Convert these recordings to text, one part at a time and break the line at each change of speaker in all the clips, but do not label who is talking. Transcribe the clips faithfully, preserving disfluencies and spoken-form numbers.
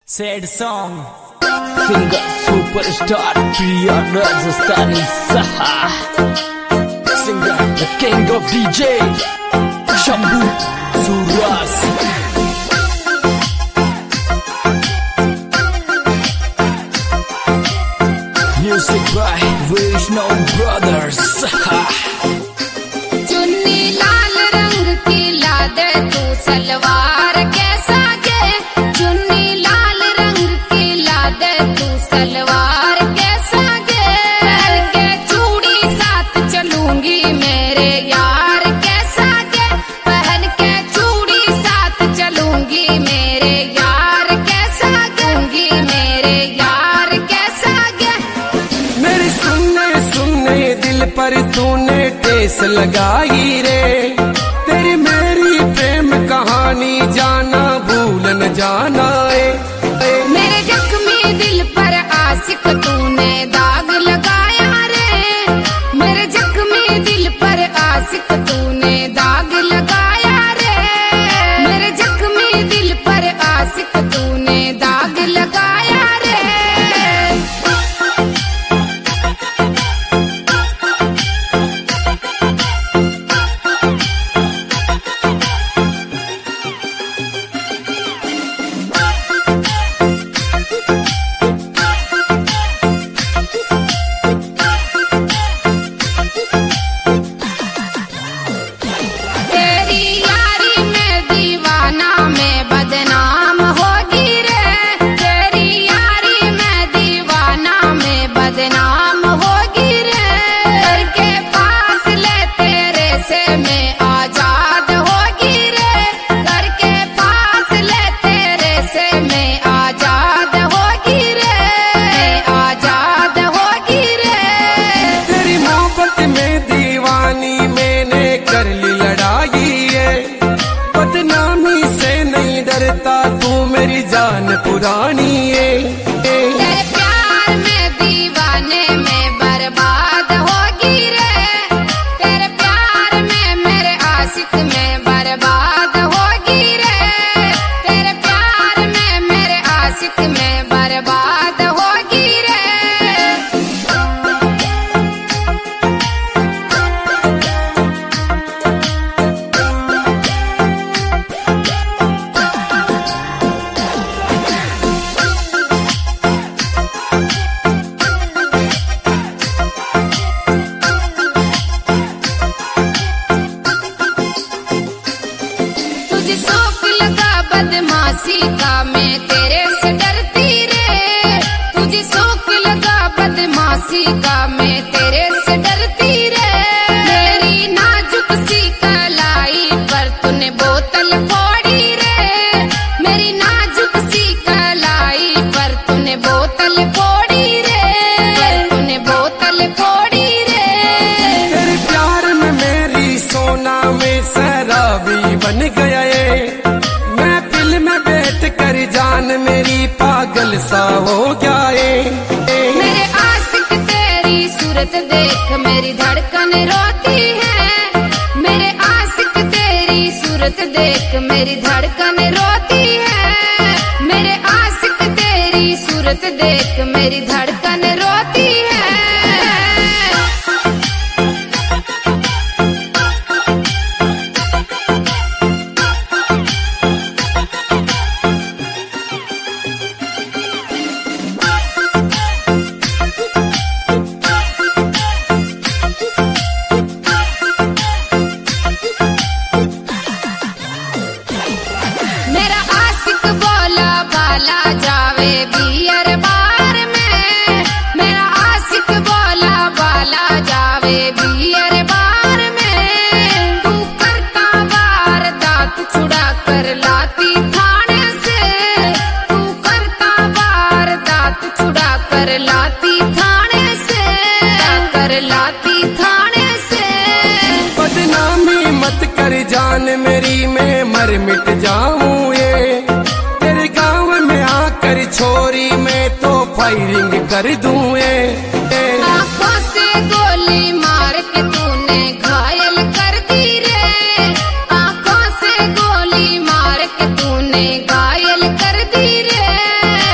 Sad song. Singer superstar Priya Rajasthani Saha. Singer the king of D J Shambhu Suras. Music by Vishnu Brothers.
Chunni Lal रंग की लादे तू सलवार कैसा गे, चुन्नी लाल रंग की लादे तू सलवार कैसा गे, पहन के चूड़ी साथ चलूंगी मेरे यार कैसा गे, पहन के चूड़ी साथ चलूंगी मेरे यार कैसा गूंगी मेरे यार कैसा गे।
मेरी सुनने सुनने दिल पर तूने ठेस लगाई रे, तेरी मेरी प्रेम कहानी जाना भूल न जाना है।
मेरे जख्मी दिल पर आशिक तूने दाग लगाया रे, मेरे जख्मी दिल पर आशिक तूने दाग लगाया रे, मेरे जख्मी दिल पर आशिक तूने दाग लगाया रे। तेरी यारी में दीवाना मैं बदनाम होगी रे, तेरी यारी में दीवाना मैं बदनाम होगी रे, करके फासले तेरे से मैं आजाद होगी रे, करके फासले तेरे से मैं आजाद होगी रे, मैं आजाद होगी रे।
तेरी मोहब्बत में दीवानी मैंने कर ली लड़ाई है, बदनामी से नहीं डरता तू मेरी जान पुरानी है।
तेरे प्यार में दीवाने में बर्बाद होगी रे, तेरे प्यार में मेरे आशिक में बर्बाद होगी रे, तेरे प्यार में मेरे आशिक में बर्बाद होगी रे। तुझे शौक लगा बदमाशी का मैं तेरे से डरती रे, तुझे शौक लगा बदमाशी का मैं तेरे से डरती रे, मेरी नाजुक सी कलाई पर तूने बोतल फोड़ी रे, मेरी नाजुक सी कलाई पर तूने बोतल फोड़ी रे, तूने बोतल फोड़ी रे।
तेरे प्यार में मेरी सोना में शराबी बन गया है, मैं दिल में बैठ कर जान मेरी पागल सा हो गया है।
मेरे आशिक तेरी सूरत देख मेरी धड़कन रोती है, मेरे आशिक तेरी सूरत देख मेरी धड़कन रोती है, मेरे आशिक तेरी सूरत देख मेरी धड़कन रोती है। मेरा आशिक बोला बाला जावे बियर बार में, मेरा आशिक बोला बाला जावे बियर बार में, तू करता वारदात छुड़ा कर लाती थाने से, तू करता वारदात छुड़ा कर लाती थाने से, कर लाती थाने से।
बदनामी मत कर जान मेरी, मैं मर मिट जाऊं ये, तेरे गांव में आकर छोरी मैं तो फायरिंग कर दूं ये।
आँखों से गोली मार के तूने घायल कर दी रे, आँखों से गोली मार के तूने घायल कर दी रे।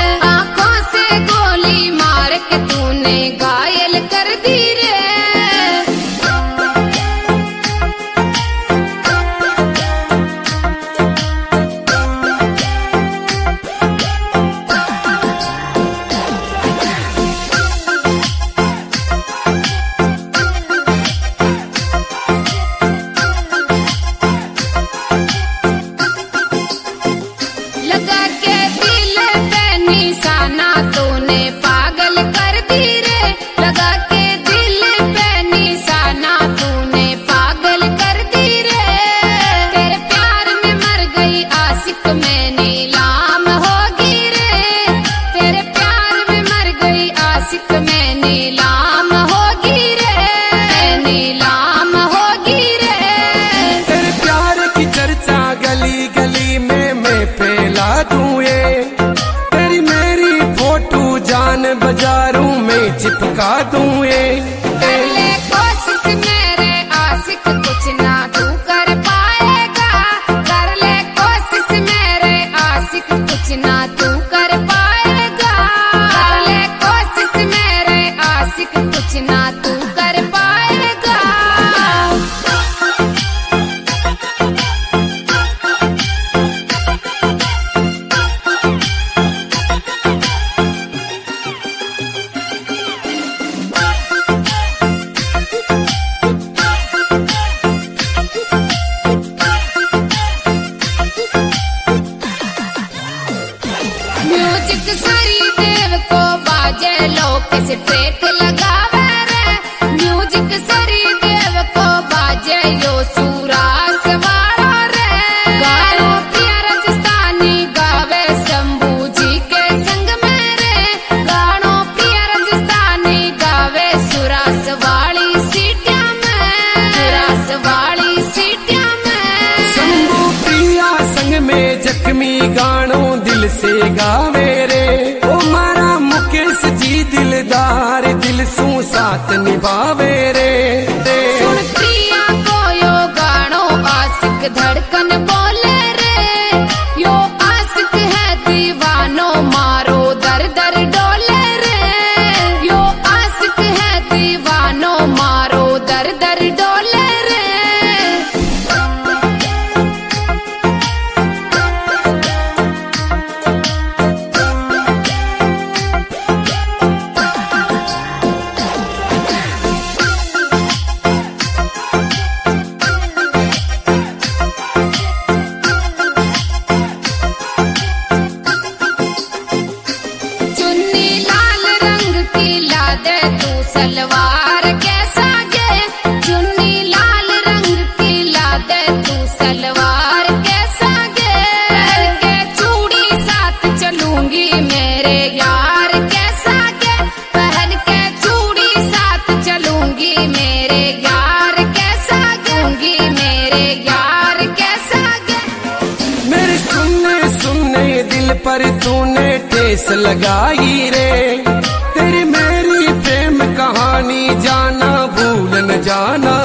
बाजारों में चिपका दूं ये।
कर ले कोशिश मेरे आशिक कुछ ना तू कर पाएगा, कर ले कोशिश मेरे आशिक कुछ ना तू कर पाएगा, कर ले कोशिश मेरे आशिक कुछ ना तू कर पाएगा। म्यूजिक सरी देव को बाजे लो किस ट्रैक लगावे रे, म्यूजिक सरी देव को बाजे यो सुरास वाला रे। गानो प्रिया राजस्थानी गावे शंभू जी के संग में रे, गानो प्रिया राजस्थानी गावे सुरास वाली सीटिया में, सुरास वाली सीटिया में।
शंभू प्रिया संग में जख्मी गानों दिल से गावे रे, ओ मारा मुकेश जी दिलदार दिल सू साथ निभावे रे।
सुन प्रिया को यो गानो आशिक धड़कन बोले रे, यो आशिक है दीवानो मारो दर दर डोले रे, यो आशिक है दीवानो मारो दर दर डोले रे। चुन्नी लाल रंग की ला दे तू सलवार कैसा गे, चुन्नी लाल रंग की ला दे तू सलवार कैसा गे। पहन के चूड़ी साथ चलूंगी मेरे यार कैसा गे, पहन के चूड़ी साथ चलूंगी मेरे यार कैसा गूंगी मेरे यार कैसा गे।
मेरे सुनने सुनने दिल पर तूने ठेस लगाई रे, तेरी मेरी प्रेम कहानी जाना भूल न जाना